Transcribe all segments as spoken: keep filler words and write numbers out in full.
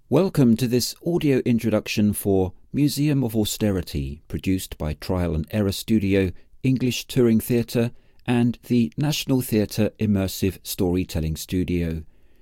Welcome to this audio introduction for Museum of Austerity, produced by Trial and Error Studio, English Touring Theatre and the National Theatre Immersive Storytelling Studio.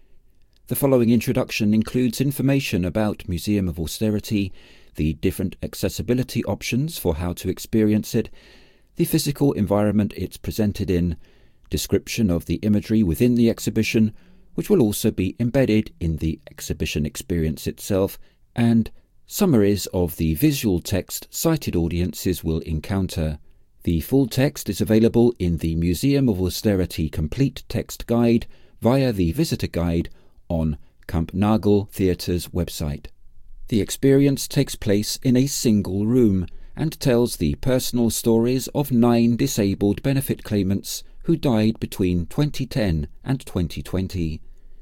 The following introduction includes information about Museum of Austerity, the different accessibility options for how to experience it, the physical environment it's presented in, description of the imagery within the exhibition, which will also be embedded in the exhibition experience itself, and summaries of the visual text sighted audiences will encounter. The full text is available in the Museum of Austerity Complete Text Guide via the Visitor Guide on Kampnagel Theatre's website. The experience takes place in a single room and tells the personal stories of nine disabled benefit claimants who died between twenty ten and twenty twenty.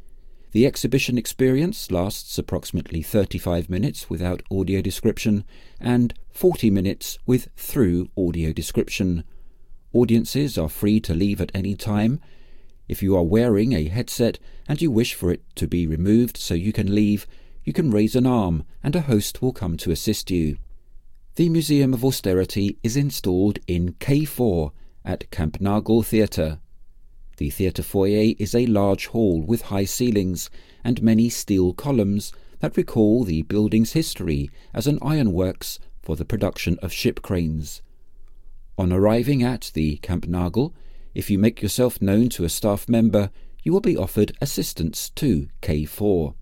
The exhibition experience lasts approximately thirty-five minutes without audio description and forty minutes with through audio description. Audiences are free to leave at any time. If you are wearing a headset and you wish for it to be removed so you can leave, you can raise an arm and a host will come to assist you. The Museum of Austerity is installed in K four at Kampnagel Theatre. The theatre foyer is a large hall with high ceilings and many steel columns that recall the building's history as an ironworks for the production of ship cranes. On arriving at the Kampnagel, if you make yourself known to a staff member, you will be offered assistance to K four.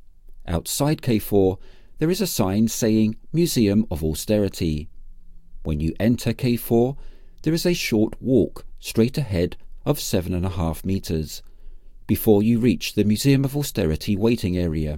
Outside K four, there is a sign saying Museum of Austerity. When you enter K four, there is a short walk straight ahead of seven and a half metres before you reach the Museum of Austerity waiting area.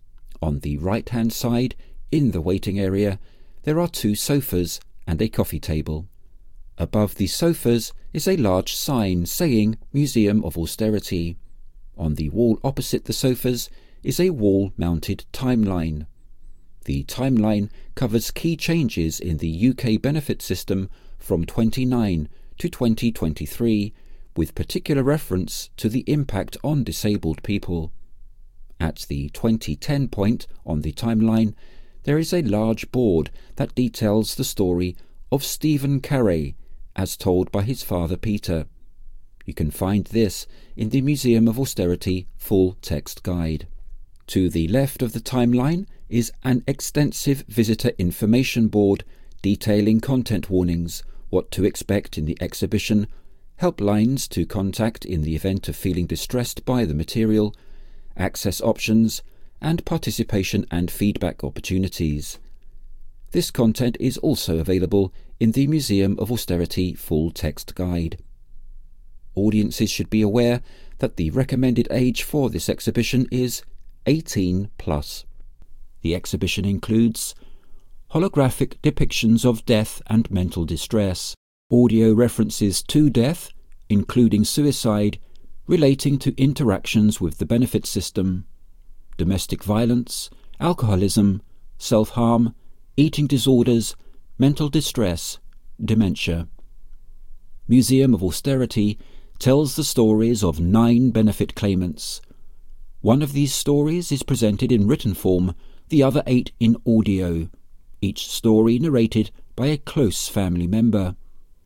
On the right-hand side, in the waiting area, there are two sofas and a coffee table. Above the sofas is a large sign saying Museum of Austerity. On the wall opposite the sofas is a wall-mounted timeline. The timeline covers key changes in the U K benefit system from twenty-nine to twenty twenty-three, with particular reference to the impact on disabled people. At the twenty ten point on the timeline, there is a large board that details the story of Stephen Carey, as told by his father Peter. You can find this in the Museum of Austerity full text guide. To the left of the timeline is an extensive visitor information board detailing content warnings, what to expect in the exhibition, helplines to contact in the event of feeling distressed by the material, access options, and participation and feedback opportunities. This content is also available in the Museum of Austerity full text guide. Audiences should be aware that the recommended age for this exhibition is eighteen plus. The exhibition includes holographic depictions of death and mental distress, audio references to death, including suicide, relating to interactions with the benefit system, domestic violence, alcoholism, self-harm, eating disorders, mental distress, dementia. Museum of Austerity tells the stories of nine benefit claimants. One of these stories is presented in written form, the other eight in audio, each story narrated by a close family member.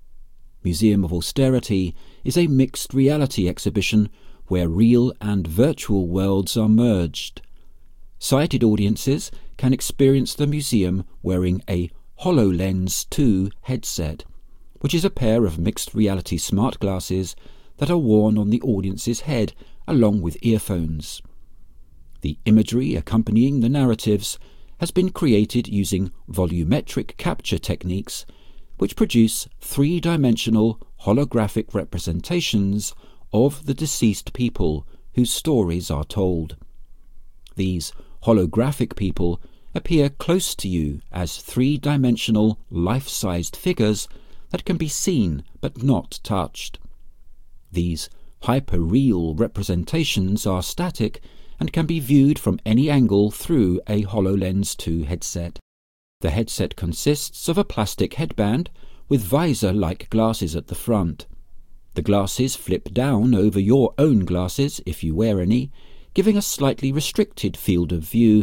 Museum of Austerity is a mixed reality exhibition where real and virtual worlds are merged. Sighted audiences can experience the museum wearing a HoloLens two headset, which is a pair of mixed reality smart glasses that are worn on the audience's head along with earphones. The imagery accompanying the narratives has been created using volumetric capture techniques, which produce three-dimensional holographic representations of the deceased people whose stories are told. These holographic people appear close to you as three-dimensional, life-sized figures that can be seen but not touched. These hyper-real representations are static and can be viewed from any angle through a HoloLens two headset. The headset consists of a plastic headband with visor-like glasses at the front. The glasses flip down over your own glasses if you wear any, giving a slightly restricted field of view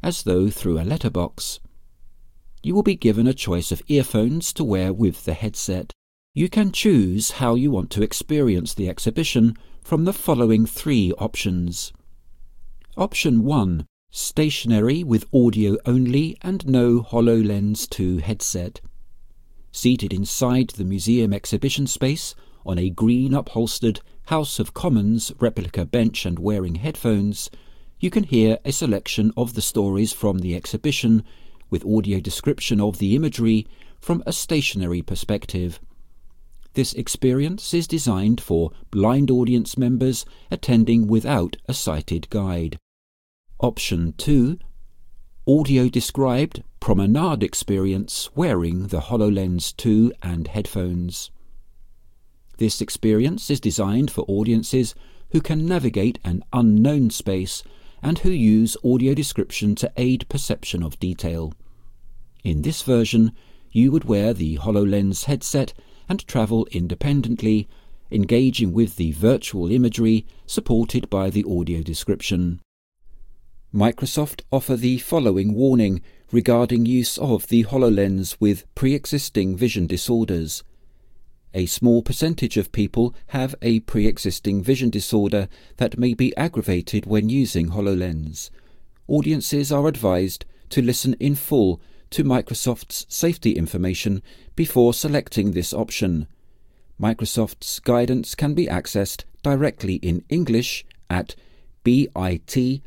as though through a letterbox. You will be given a choice of earphones to wear with the headset. You can choose how you want to experience the exhibition from the following three options. Option one. Stationary with audio only and no HoloLens two headset. Seated inside the museum exhibition space on a green upholstered House of Commons replica bench and wearing headphones, you can hear a selection of the stories from the exhibition with audio description of the imagery from a stationary perspective. This experience is designed for blind audience members attending without a sighted guide. Option two. Audio described promenade experience wearing the HoloLens two and headphones. This experience is designed for audiences who can navigate an unknown space and who use audio description to aid perception of detail. In this version, you would wear the HoloLens headset and travel independently, engaging with the virtual imagery supported by the audio description. Microsoft offer the following warning regarding use of the HoloLens with pre-existing vision disorders. A small percentage of people have a pre-existing vision disorder that may be aggravated when using HoloLens. Audiences are advised to listen in full to Microsoft's safety information before selecting this option. Microsoft's guidance can be accessed directly in English at bit.ly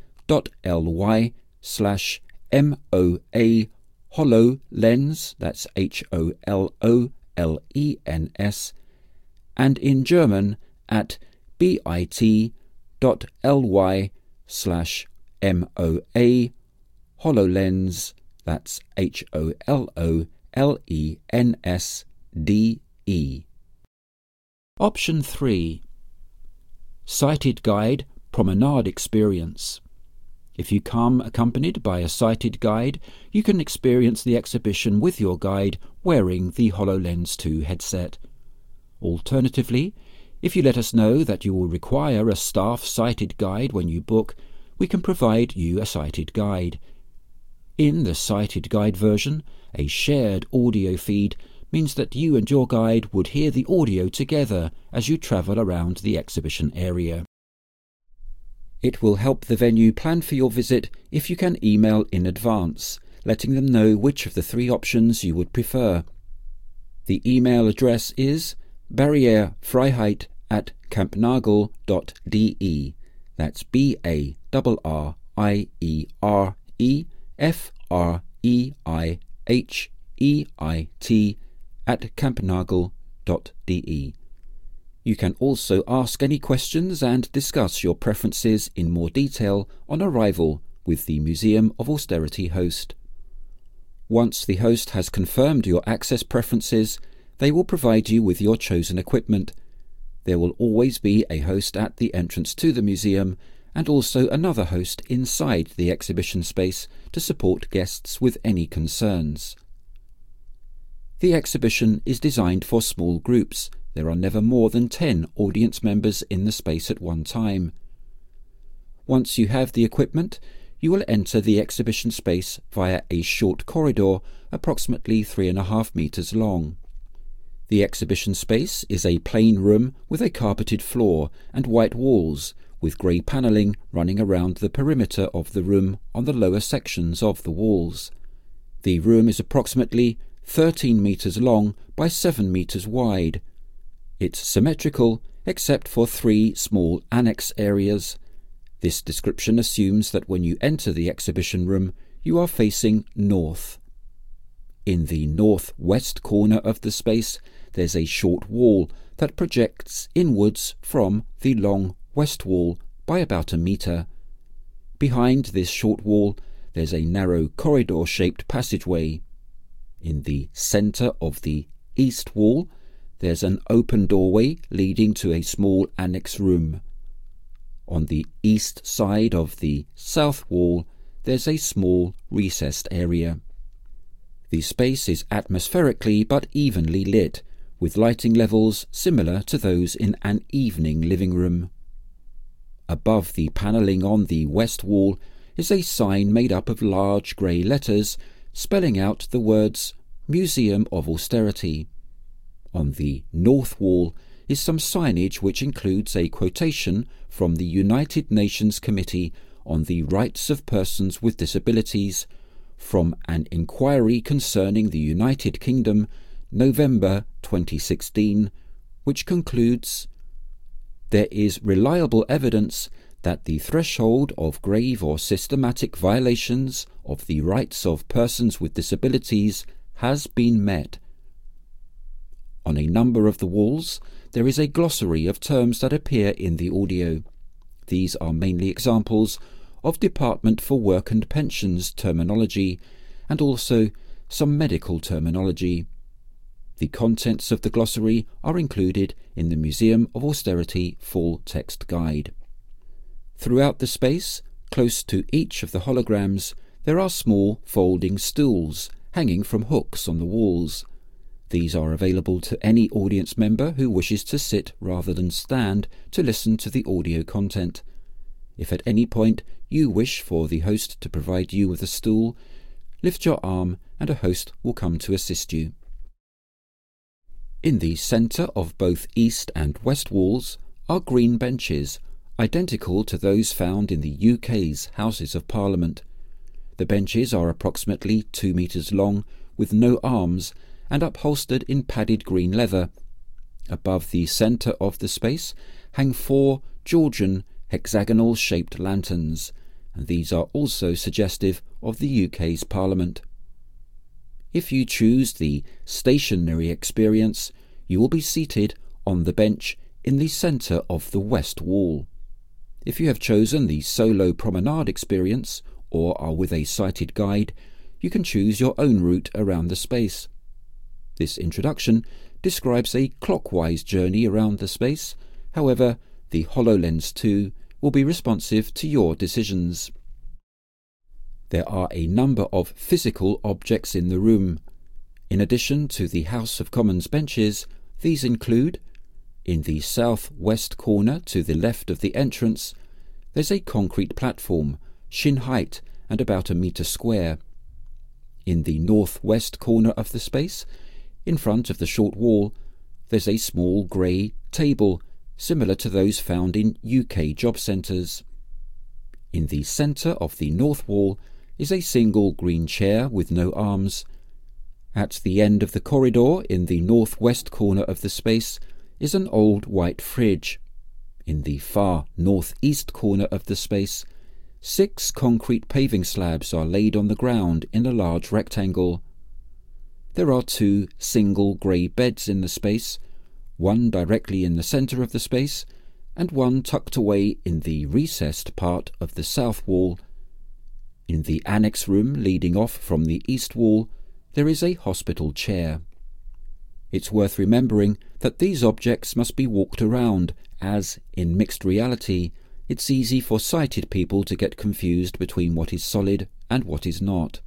slash MOA HoloLens, that's H O L O L E N S, and in German at bit.ly slash MOA HoloLens, that's H O L O L E N S D E. Option three. Sighted Guide Promenade Experience. If you come accompanied by a sighted guide, you can experience the exhibition with your guide wearing the HoloLens two headset. Alternatively, if you let us know that you will require a staff sighted guide when you book, we can provide you a sighted guide. In the sighted guide version, a shared audio feed means that you and your guide would hear the audio together as you travel around the exhibition area. It will help the venue plan for your visit if you can email in advance, letting them know which of the three options you would prefer. The email address is barrierefreiheit at campnagel dot d e. That's B A R R I E R E F R E I H E I T at campnagel dot d e. You can also ask any questions and discuss your preferences in more detail on arrival with the Museum of Austerity host. Once the host has confirmed your access preferences, they will provide you with your chosen equipment. There will always be a host at the entrance to the museum and also another host inside the exhibition space to support guests with any concerns. The exhibition is designed for small groups. There are never more than ten audience members in the space at one time. Once you have the equipment, you will enter the exhibition space via a short corridor approximately three and a half metres long. The exhibition space is a plain room with a carpeted floor and white walls, with grey panelling running around the perimeter of the room on the lower sections of the walls. The room is approximately thirteen metres long by seven metres wide. It's symmetrical except for three small annex areas. This description assumes that when you enter the exhibition room, you are facing north. In the northwest corner of the space, there's a short wall that projects inwards from the long west wall by about a metre. Behind this short wall, there's a narrow corridor-shaped passageway. In the centre of the east wall, there's an open doorway leading to a small annex room. On the east side of the south wall, there's a small recessed area. The space is atmospherically but evenly lit, with lighting levels similar to those in an evening living room. Above the panelling on the west wall, is a sign made up of large grey letters spelling out the words Museum of Austerity. On the north wall is some signage which includes a quotation from the United Nations Committee on the Rights of Persons with Disabilities from an inquiry concerning the United Kingdom, November twenty sixteen, which concludes, "There is reliable evidence that the threshold of grave or systematic violations of the rights of persons with disabilities has been met." On a number of the walls, there is a glossary of terms that appear in the audio. These are mainly examples of Department for Work and Pensions terminology, and also some medical terminology. The contents of the glossary are included in the Museum of Austerity full text guide. Throughout the space, close to each of the holograms, there are small folding stools hanging from hooks on the walls. These are available to any audience member who wishes to sit rather than stand to listen to the audio content. If at any point you wish for the host to provide you with a stool, lift your arm and a host will come to assist you. In the centre of both east and west walls are green benches, identical to those found in the U K's Houses of Parliament. The benches are approximately two metres long, with no arms, and upholstered in padded green leather. Above the centre of the space hang four Georgian hexagonal-shaped lanterns, and these are also suggestive of the U K's Parliament. If you choose the stationary experience, you will be seated on the bench in the centre of the west wall. If you have chosen the solo promenade experience, or are with a sighted guide, you can choose your own route around the space. This introduction describes a clockwise journey around the space. However, the HoloLens two will be responsive to your decisions. There are a number of physical objects in the room. In addition to the House of Commons benches, these include, in the south-west corner to the left of the entrance, there's a concrete platform, shin height and about a metre square. In the north-west corner of the space, in front of the short wall, there's a small grey table, similar to those found in U K job centres. In the centre of the north wall is a single green chair with no arms. At the end of the corridor in the north-west corner of the space is an old white fridge. In the far north-east corner of the space, six concrete paving slabs are laid on the ground in a large rectangle. There are two single grey beds in the space, one directly in the centre of the space, and one tucked away in the recessed part of the south wall. In the annex room leading off from the east wall, there is a hospital chair. It's worth remembering that these objects must be walked around, as, in mixed reality, it's easy for sighted people to get confused between what is solid and what is not.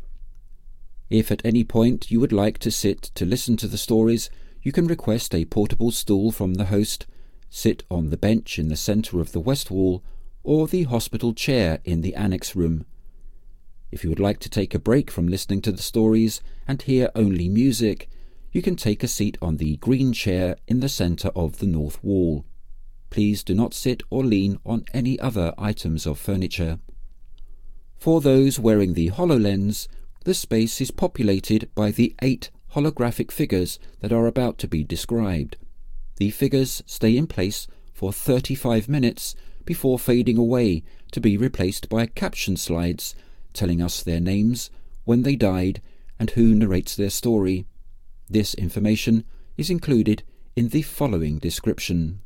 If at any point you would like to sit to listen to the stories, you can request a portable stool from the host, sit on the bench in the centre of the west wall, or the hospital chair in the annex room. If you would like to take a break from listening to the stories and hear only music, you can take a seat on the green chair in the centre of the north wall. Please do not sit or lean on any other items of furniture. For those wearing the HoloLens, the space is populated by the eight holographic figures that are about to be described. The figures stay in place for thirty-five minutes before fading away to be replaced by caption slides telling us their names, when they died, and who narrates their story. This information is included in the following description.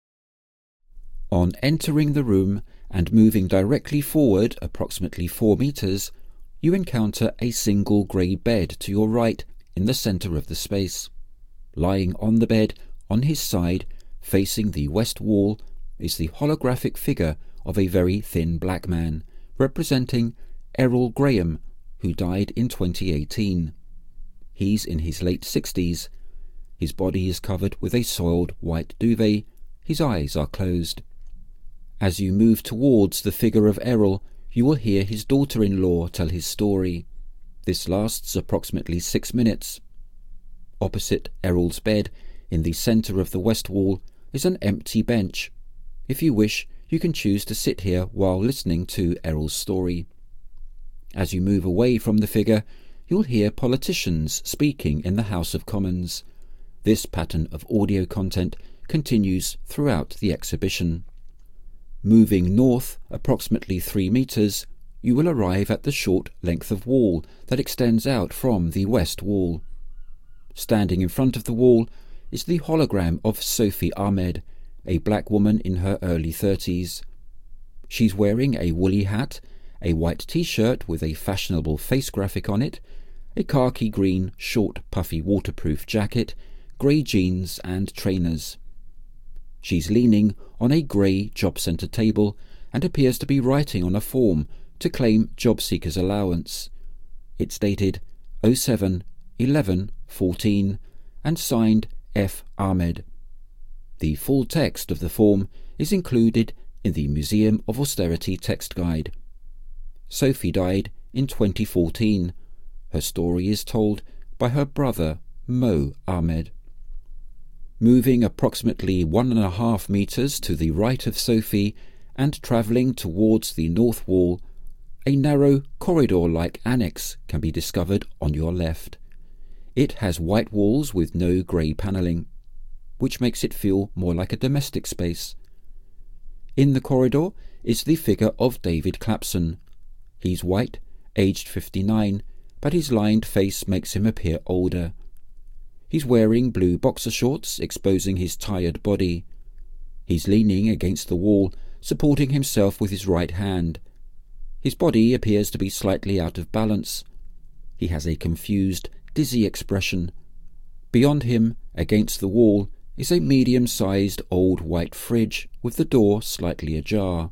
On entering the room and moving directly forward approximately four metres, you encounter a single grey bed to your right in the centre of the space. Lying on the bed, on his side, facing the west wall, is the holographic figure of a very thin black man, representing Errol Graham, who died in twenty eighteen. He's in his late sixties. His body is covered with a soiled white duvet. His eyes are closed. As you move towards the figure of Errol, you will hear his daughter-in-law tell his story. This lasts approximately six minutes. Opposite Errol's bed, in the centre of the west wall, is an empty bench. If you wish, you can choose to sit here while listening to Errol's story. As you move away from the figure, you'll hear politicians speaking in the House of Commons. This pattern of audio content continues throughout the exhibition. Moving north approximately three metres, you will arrive at the short length of wall that extends out from the west wall. Standing in front of the wall is the hologram of Sophie Ahmed, a black woman in her early thirties. She's wearing a woolly hat, a white t-shirt with a fashionable face graphic on it, a khaki green, short, puffy waterproof jacket, grey jeans and trainers. She's leaning on a grey job centre table and appears to be writing on a form to claim job seekers allowance. It's dated oh seven eleven fourteen and signed F. Ahmed. The full text of the form is included in the Museum of Austerity text guide. Sophie died in twenty fourteen. Her story is told by her brother, Mo Ahmed. Moving approximately one and a half metres to the right of Sophie and travelling towards the north wall, a narrow corridor-like annex can be discovered on your left. It has white walls with no grey panelling, which makes it feel more like a domestic space. In the corridor is the figure of David Clapson. He's white, aged fifty-nine, but his lined face makes him appear older. He's wearing blue boxer shorts, exposing his tired body. He's leaning against the wall, supporting himself with his right hand. His body appears to be slightly out of balance. He has a confused, dizzy expression. Beyond him, against the wall, is a medium-sized old white fridge with the door slightly ajar.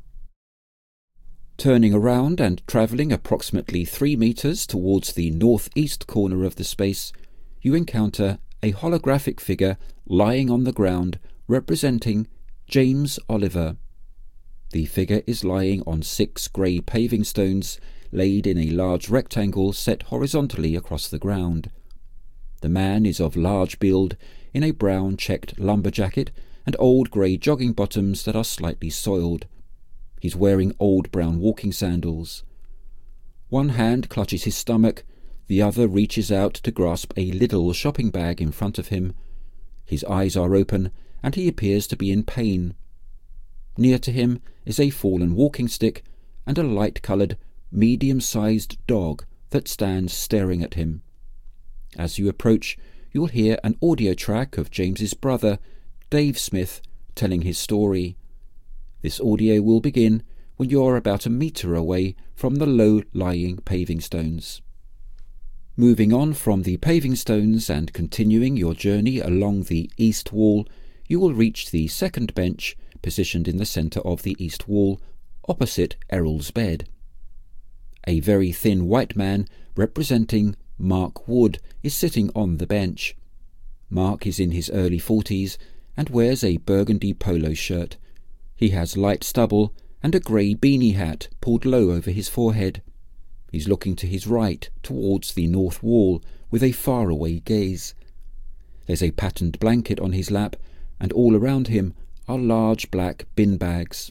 Turning around and travelling approximately three metres towards the northeast corner of the space, you encounter a holographic figure lying on the ground representing James Oliver. The figure is lying on six grey paving stones laid in a large rectangle set horizontally across the ground. The man is of large build, in a brown checked lumber jacket and old grey jogging bottoms that are slightly soiled. He's wearing old brown walking sandals. One hand clutches his stomach, the other reaches out to grasp a little shopping bag in front of him. His eyes are open, and he appears to be in pain. Near to him is a fallen walking stick and a light-coloured, medium-sized dog that stands staring at him. As you approach, you'll hear an audio track of James's brother, Dave Smith, telling his story. This audio will begin when you're about a metre away from the low-lying paving stones. Moving on from the paving stones and continuing your journey along the east wall, you will reach the second bench, positioned in the centre of the east wall, opposite Errol's bed. A very thin white man, representing Mark Wood, is sitting on the bench. Mark is in his early forties and wears a burgundy polo shirt. He has light stubble and a grey beanie hat pulled low over his forehead. He's looking to his right, towards the north wall, with a faraway gaze. There's a patterned blanket on his lap, and all around him are large black bin bags.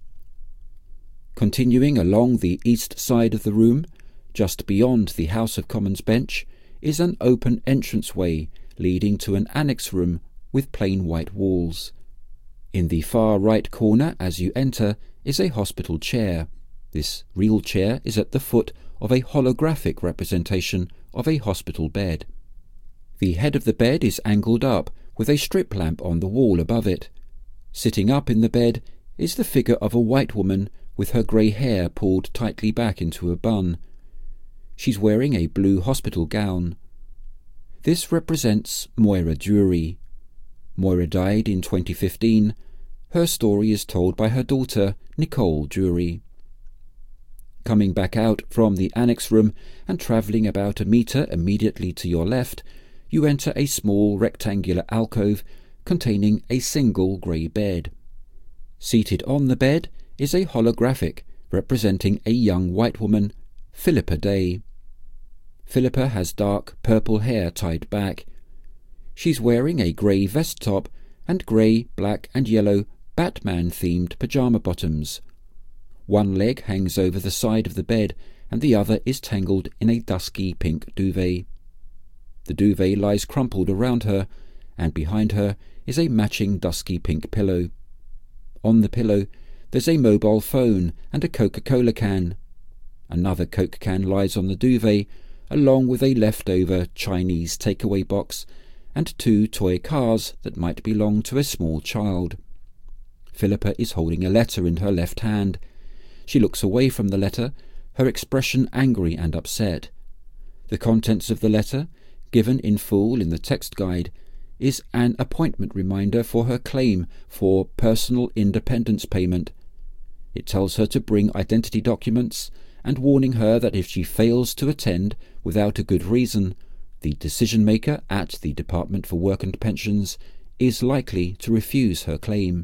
Continuing along the east side of the room, just beyond the House of Commons bench, is an open entranceway leading to an annex room with plain white walls. In the far right corner as you enter is a hospital chair. This real chair is at the foot of a holographic representation of a hospital bed. The head of the bed is angled up with a strip lamp on the wall above it. Sitting up in the bed is the figure of a white woman with her grey hair pulled tightly back into a bun. She's wearing a blue hospital gown. This represents Moira Drury. Moira died in twenty fifteen. Her story is told by her daughter, Nicole Drury. Coming back out from the annex room and travelling about a metre immediately to your left, you enter a small rectangular alcove containing a single grey bed. Seated on the bed is a holographic, representing a young white woman, Philippa Day. Philippa has dark purple hair tied back. She's wearing a grey vest top and grey, black and yellow Batman-themed pyjama bottoms. One leg hangs over the side of the bed and the other is tangled in a dusky pink duvet. The duvet lies crumpled around her, and behind her is a matching dusky pink pillow. On the pillow there's a mobile phone and a Coca-Cola can. Another Coke can lies on the duvet, along with a leftover Chinese takeaway box and two toy cars that might belong to a small child. Philippa is holding a letter in her left hand. She looks away from the letter, her expression angry and upset. The contents of the letter, given in full in the text guide, is an appointment reminder for her claim for personal independence payment. It tells her to bring identity documents and warning her that if she fails to attend without a good reason, the decision-maker at the Department for Work and Pensions is likely to refuse her claim.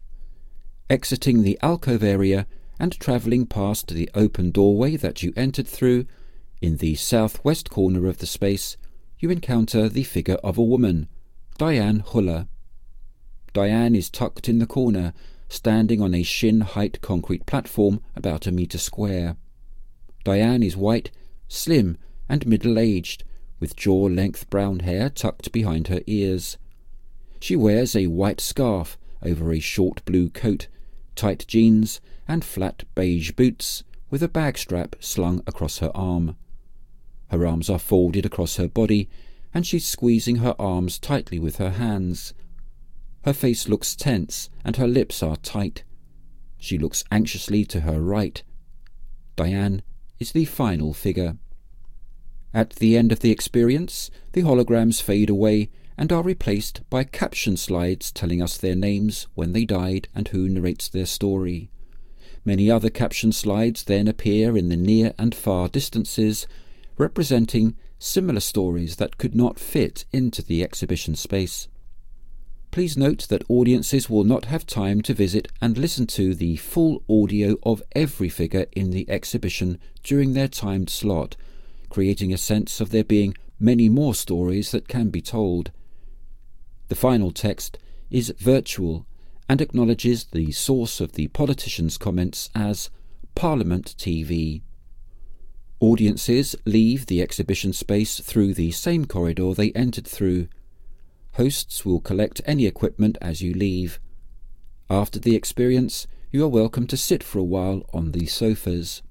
Exiting the alcove area and travelling past the open doorway that you entered through, in the southwest corner of the space, you encounter the figure of a woman, Diane Huller. Diane is tucked in the corner, standing on a shin-height concrete platform about a metre square. Diane is white, slim and middle-aged, with jaw-length brown hair tucked behind her ears. She wears a white scarf over a short blue coat, tight jeans and flat beige boots, with a bag strap slung across her arm. Her arms are folded across her body, and she's squeezing her arms tightly with her hands. Her face looks tense, and her lips are tight. She looks anxiously to her right. Diane is the final figure. At the end of the experience, the holograms fade away and are replaced by caption slides telling us their names, when they died, and who narrates their story. Many other caption slides then appear in the near and far distances, representing similar stories that could not fit into the exhibition space. Please note that audiences will not have time to visit and listen to the full audio of every figure in the exhibition during their timed slot, creating a sense of there being many more stories that can be told. The final text is virtual and acknowledges the source of the politician's comments as Parliament T V. Audiences leave the exhibition space through the same corridor they entered through. Hosts will collect any equipment as you leave. After the experience, you are welcome to sit for a while on the sofas.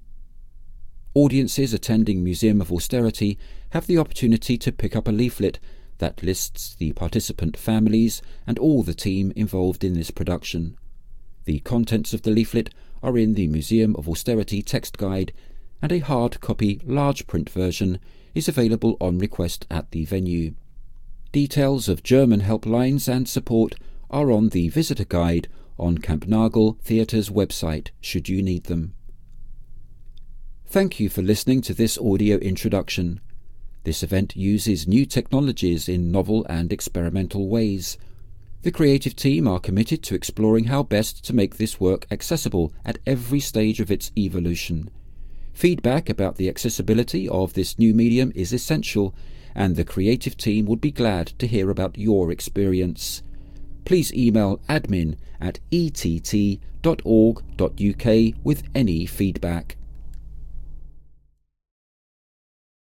Audiences attending Museum of Austerity have the opportunity to pick up a leaflet that lists the participant families and all the team involved in this production. The contents of the leaflet are in the Museum of Austerity text guide, and a hard copy large print version is available on request at the venue. Details of German helplines and support are on the visitor guide on Kampnagel Theatre's website should you need them. Thank you for listening to this audio introduction. This event uses new technologies in novel and experimental ways. The creative team are committed to exploring how best to make this work accessible at every stage of its evolution. Feedback about the accessibility of this new medium is essential, and the creative team would be glad to hear about your experience. Please email admin at e t t dot org dot u k with any feedback.